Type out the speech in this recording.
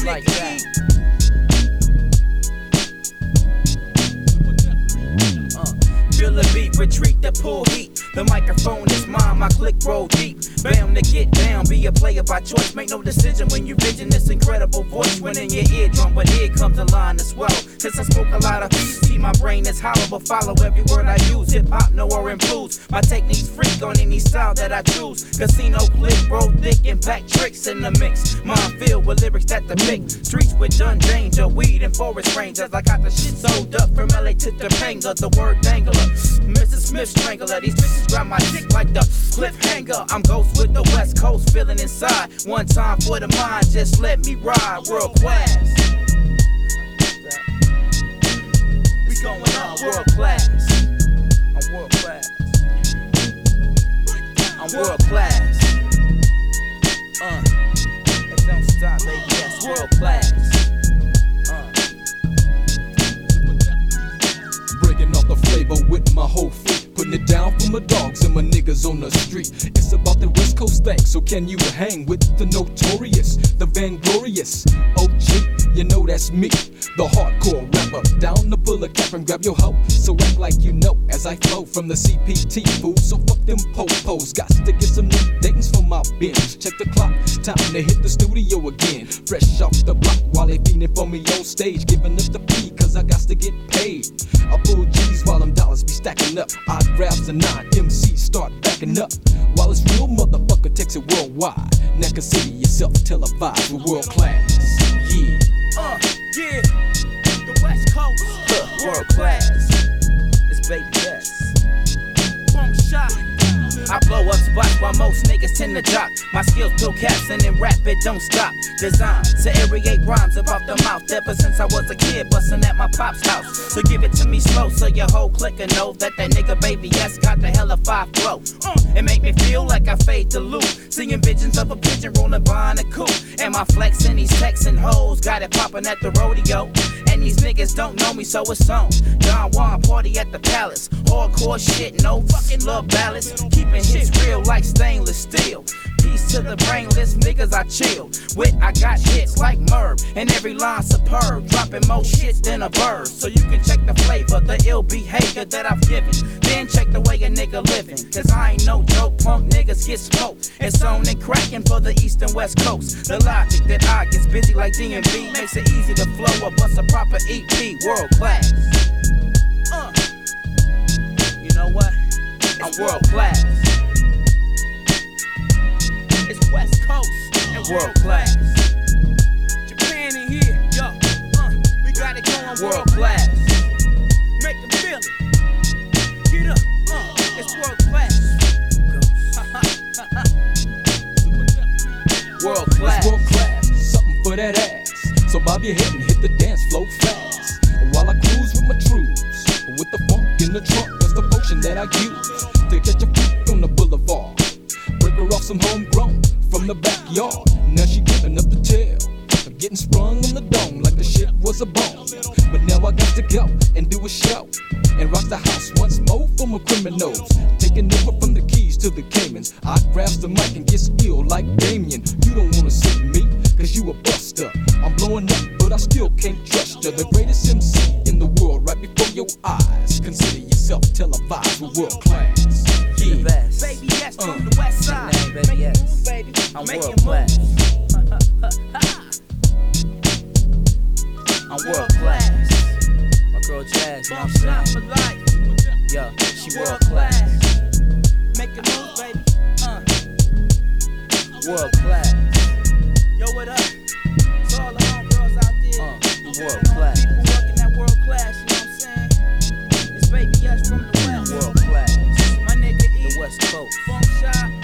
like that. Feel the beat, retreat the pull heat. The microphone is mine, my click roll deep. Bam to get down, be a player by choice. Make no decision when you vision this incredible voice. When in your eardrum, but here comes a line as well. Since I spoke a lot of see my brain is hollow, but follow every word I use. Hip hop, no or in blues. My techniques freak on any style that I choose. Casino click, roll thick, and back tricks in the mix. Mind filled with lyrics that depict streets with done danger, weed and forest rangers. I got the shit sold up from LA to Topanga, the word dangler. Mrs. Smith Strangler, these bitches grab my dick like the cliffhanger. I'm ghost with the West Coast, feeling inside. One time for the mind, just let me ride. World class. We going on world class. I'm world class. I'm world class. It don't stop, baby. That's world class. Breaking off the flavor with my whole fleet, putting it down for my dogs and my niggas on the street. It's about the West Coast thing, so can you hang with the notorious, the vainglorious OG? You know that's me, the hardcore rapper. Down the bullet cap and grab your hoe, so act like you know as I flow from the CPT food. So fuck them po-pos, got to get some new datings for my binge. Check the clock, time to hit the studio again. Fresh off the block while they feeding for me on stage, giving up the fee cause I got to get paid. I pull G's while them dollars be stacking up. I grabs the 9 MCs start backing up. While it's real, motherfucker takes it worldwide. Necker City yourself televised with world class. Yeah. Yeah. The West Coast, world class. It's baby yes. Boom shot. I blow up spots while most niggas tend to jock. My skills pill caps and in rap it don't stop. Designed to aerate rhymes about the mouth. Ever since I was a kid bustin' at my pop's house. So give it to me slow so your whole clique know that nigga baby yes got the hella 5 flow. It make me feel like I fade to loop. Seeing visions of a pigeon rolling behind a coupe. And my flexin' these Texan hoes got it poppin' at the rodeo. And these niggas don't know me so it's on. Don Juan party at the palace. Hardcore shit, no fucking love ballads. Keeping hits real like stainless steel. Peace to the brainless niggas I chill with. I got hits like Merv, and every line superb. Dropping more shits than a bird. So you can check the flavor, the ill behavior that I've given. Then check the way a nigga living. Cause I ain't no joke, punk niggas get smoked. It's on and cracking for the east and west coast. The logic that I gets busy like DMV makes it easy to flow or bust a proper EP. World class. You know what? I'm world class. It's West Coast and world class. Japan in here, yo. We got it going world class. Make them feel it. Get up, it's world class. World class. It's world class, something for that ass. So bob your head and hit the dance floor fast. While I cruise with my truths, with the funk in the trunk, that's the potion that I use to catch a freak on the boulevard. Break her off some homegrown from the backyard. Now she giving up the tail, getting sprung on the dome like the shit was a bone. But now I got to go and do a show and rock the house once more for my criminals. Taking over from the keys to the Caymans. I grabs the mic and gets ill like Damien. You don't wanna see me, cause you a buster. I'm blowing up, but I still can't trust you. The greatest MC in the world right before your eyes. Consider yourself televised with world class. Yeah. The best. Baby yes from the west side. Baby, make yes. Move, baby. I'm make world class. I'm world class. My girl Jazz, you know what I'm saying? Yo, she world class. Make a move, baby. World class. Yo, what up? It's all the homegirls out there. World class. People working at world class, you know what I'm saying? It's baby yes from the west. World class. My nigga E. The West Coast. Funk Shot.